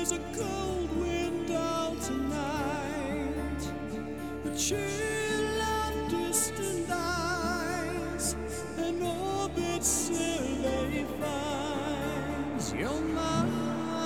There's a cold wind out tonight, the chill of distant eyes, an orbit survey finds your mind.